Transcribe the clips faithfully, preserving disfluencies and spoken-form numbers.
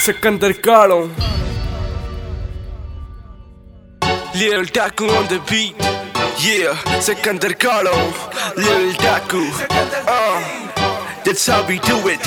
Sikandar Kaalo, Lil Taku on the beat. Yeah, Sikandar Kaalo, Lil Taku. Uh, that's how we do it.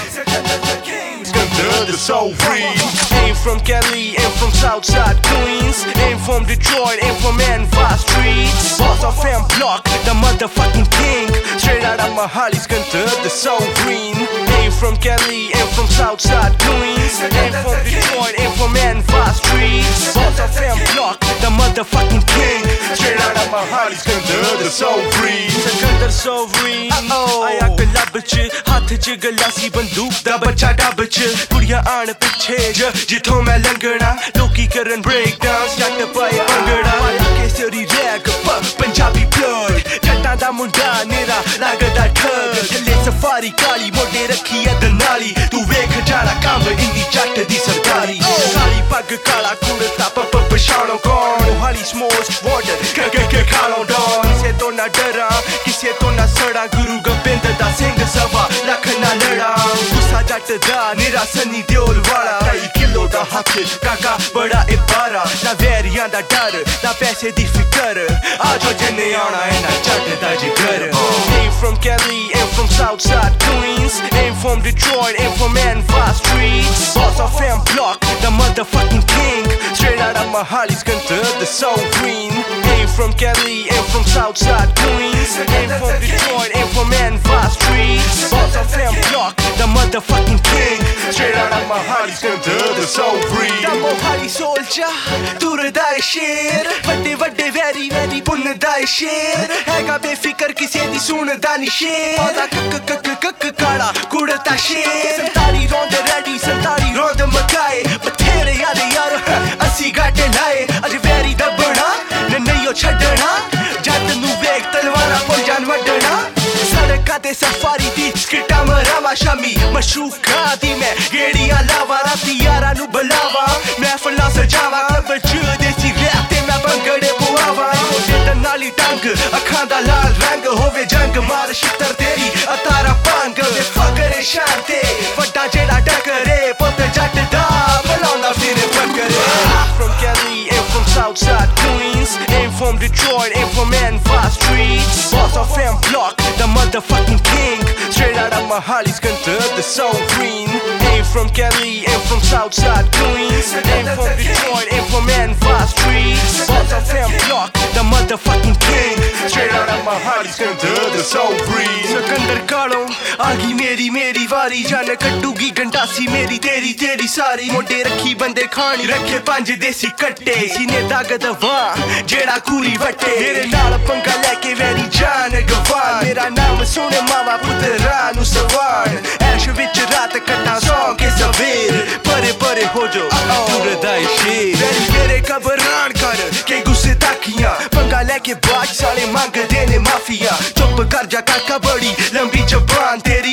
Sikandar the soul free. Ain't from Cali, ain't from Southside Queens, ain't from Detroit, ain't from Manville streets. Boss of M Block, the motherfucking king. Straight out of Mahali, Sikandar the soul green. Ain't from Cali, ain't from Southside Queens, ain't from Detroit, ain't from Manville streets. Boss of M Block, the motherfucking king. Straight out of Mahali, Sikandar the soul green. Sikandar soul green. ਆਇਆ club ਚ ਹੱਥ ਚ ਗਲਾਸੀ ਬੰਦੂਕ ਦਾ ਬੱਚਾ ਡੱਬ ਚ ਕੁੜੀਆਂ ਆਣ ਪਿੱਛੇ ਜਿੱਥੋਂ ਮੈਂ ਲੰਘਣਾ ਲੋਕੀ ਕਰਨ ਬ੍ਰੇਕ ਡਾਂਸ ਜੱਟ ਪਾਏ ਭੰਗੜਾ ਕੇਸਰੀ ਰੈਗ ਪੰਜਾਬੀ ਬਲੱਡ ਜੱਟਾਂ ਦਾ ਮੁੰਡਾ ਨੇਰਾ ਲੱਗਦਾ ਠੱਗ ਥੱਲੇ ਸਫਾਰੀ ਕਾਲੀ ਮੋਢੇ ਰੱਖੀ ਐ ਦਨਾਲੀ ਤੂੰ ਵੇਖ ਜਾਣਾ ਕੰਮ ਇੰਨੀ ਜੱਟ ਦੀ ਸਰਦਾਰੀ ਕਾਲੀ ਪੱਗ ਕਾਲਾ ਕੁੜਤਾ ਪੱਪ ਪਛਾਣੋ ਕੌਣ ਹਾਲੀ ਸਮੋਸ ਵਾਟਰ ਕੇ ਕੇ ਖਾਲੋ ਡੌਨ ਕਿਸੇ ਤੋਂ ਨਾ ਡਰਾਂ ਕਿਸੇ ਤੋਂ ਨਾ ਸੜਾ ਗੁਰੂ ਗੋਬਿੰਦ ਦਾ ਸਿੰਘ ਸਵਾ ਲੱਖ ਨਾ ਲੜਾ ਗੁੱਸਾ ਜੱਟ ਦਾ ਨਿਰਾ ਸੰਨੀ ਦਿਓਲ ਵਾਲਾ ਢਾਈ ਕਿਲੋ ਦਾ ਹੱਥ ਕਾਕਾ ਬੜਾ ਇਬਾਰਾ ਨਾ ਵੈਰੀਆਂ ਦਾ ਡਰ ਨਾ ਪੈਸੇ ਦੀ ਫਿਕਰ ਆਜੋ ਜਿੰਨੇ ਆਉਣਾ ਹੈ ਨਾ ਜੱਟ ਦਾ ਜਿਗਰ Ain't from Cali, ain't from Southside Queens, ain't from Detroit, ain't from Manville streets. Boss of M Block, the motherfucking king. Straight out of Mahali, Sikandar the soul green. Ain't from Cali, ain't from Southside Queens, ain't from Detroit, ain't from Manville streets. Boss of M Block, the motherfucking king. Straight out of Mahali, Sikandar the soul green. The Mohali soldier, ਤੁਰਦਾ ਏ ਸ਼ੇਰ ਵੱਡੇ ਵੱਡੇ very very ਪੁੰਨਦਾ ਏ ਸ਼ੇਰ ਹੈਗਾ ਬੇਫਿਕਰ ਕਿਸੇ ਦੀ ਸੁਣਦਾ ਨੀ ਸ਼ੇਰ ਉਹਦਾ ਕੱਕ ਕੱਕ ਕੱਕ ਕਾਲਾ ਕੁੜਤਾ ਸ਼ੇਰ ਸੰਤਾਲੀ ਰੋਂਦ ਰੈਡੀ ਸੰਤਾਲੀ ਰੋਂਦ ਮਕਾਏ ਬਥੇਰੇ ਯਾਰ ਯਾਰ ਅਸੀਂ ਗਾਟੇ ਲਾਏ ਅੱਜ ਵੈਰੀ ਦੱਬਣਾ ਨਹੀਂਓ ਛੱਡਣਾ ਜੱਟ ਨੂੰ ਵੇਖ ਤਲਵਾਰਾਂ ਪੁੰਜਾਂ ਵੱਢਣਾ ਸੜਕਾਂ ਤੇ ਸਫਾਰੀ ਦੀ ਸਕਿੱਟਾਂ ਮਰਾਵਾ ਸ਼ਾਮੀ ਮਸ਼ੂਕਾਂ ਦੀ ਮੈਂ ਗੇੜੀਆਂ ਲਾਵਾਂ ਰਾਤੀ ਯਾਰਾਂ ਨੂੰ ਬੁਲਾਵਾਂ ਮਹਿਫਲਾਂ ਸਜਾਵਾਂ ਕਲੱਬ ਚ ਦੇਸੀ ਰੈਪ ਤੇ ਮੈਂ ਭੰਗੜੇ ਪਵਾਵਾਂ ਮੋਢੇ ਨਾਲੀ ਟੰਗ ਅੱਖਾਂ ਦਾ ਲਾਲ ਰੰਗ ਹੋਵੇ ਜੰਗ ਮਾਰ ਛਿੱਤਰ ਤੇਰੀ ਅਤਾਰਾ ਭੰਗ ਵੇ ਫਕਰੇ ਸ਼ਾਨ ਤੇ ਵੱਡਾ ਜਿਹੜਾ ਟਕਰੇ ਪੁੱਤ ਜੱਟ ਦਾ ਬੁਲਾਉਂਦਾ ਫਿਰ ਫਕਰੇ From Cali, ain't from Southside Queens, ain't from Detroit, ain't from Manville streets. Boss of M Block, the motherfucking king. Straight out of Mahali, Sikandar the soul green. Ain't from Cali, ain't from Southside Queens, ain't from Detroit, ain't from Manville streets. Boss of M Block, the motherfucking king. Straight out of Mahali, Sikandar the soul green. Sikandar Kaalo, ਆਗੀ ਮੇਰੀ ਮੇਰੀ ਵਾਰੀ ਜਾਨ ਕੱਟੂਗੀ ਗੰਡਾਸੀ ਮੇਰੀ ਤੇਰੀ ਤੇਰੀ ਸਾਰੀ ਮੁੰਡੇ ਰੱਖੀ ਬੰਦੇ ਖਾਣੀ ਰੱਖੇ ਪੰਜ ਦੇਸੀ ਕੱਟੇ ਸੀਨੇ ਦਾਗ ਦਵਾ ਜਿਹੜਾ ਕੂਰੀ ਵੱਟੇ ਮੇਰੇ ਨਾਲ ਪੰਗਾ ਲੈ ਕੇ ਵੈਰੀ ਜਾਨ ਗਵਾਨ ਮੇਰਾ ਨਾਮ ਸੁਣੇ ਮਾਵਾ ਪੁੱਤਰਾਂ ਨੂੰ ਸਵਾਨ ਐਸ਼ ਵਿੱਚ ਰਾਤ ਕੱਟਾਂ ਸੌਂ ਕੇ ਸਵੇਰ ਪਰੇ ਪਰੇ ਹੋ ਜੋ ਤੁਰਦਾ ਏ ਸ਼ੇਰ ਵੈਰੀ ਮੇਰੇ ਕਬਰਾਨ ਕਰ ਕੇ ਗੁੱਸੇ ਤਾਕੀਆਂ ਪੰਗਾ ਲੈ ਕੇ ਬਾਜ ਸਾਲੇ ਮੰਗਦੇ ਨੇ ਮਾਫੀਆ ਚੁੱਪ ਕਰ ਜਾ ਕਾਕਾ ਬੜੀ ਲੰਬੀ ਜ਼ਬਾਨ ਤੇਰੀ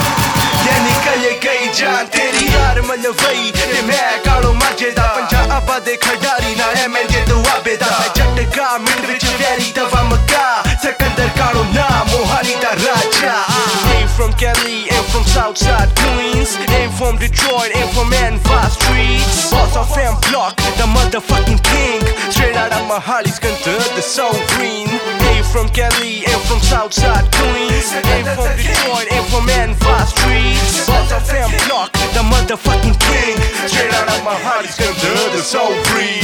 ਲੈ ਨਿਕਲੇ ਗਈ ਜਾਨ ਤੇਰੀ ਯਾਰ ਮਲਵਈ ਤੇ ਮੈਂ ਕਾਲੋ ਮਾਝੇ ਦਾ ਪੰਜਾਬਾਂ ਦੇ ਖਿਡਾਰੀ ਨਾਲ ਐ ਮੈਂ ਜੇ ਦੁਆਬੇ ਦਾ ਜੱਟ ਗਾ ਮਿੰਟ ਵਿੱਚ ਵੈਰੀ ਦਵਾ ਮੱਕਾ Sikandar Kaalo ਨਾ ਮੋਹਾਲੀ ਦਾ ਰਾਜਾ Ain't from Cali, ain't from Southside Queens, ain't from Detroit, ain't from Manville streets. Boss of M Block, the motherfucking king. Straight out of Mahali, Sikandar the soul green. Ain't from Cali, ain't from Southside Queens, ain't from Detroit, ain't from Manville streets. Boss of M Block, the motherfucking king. Straight out of Mahali, Sikandar the soul green.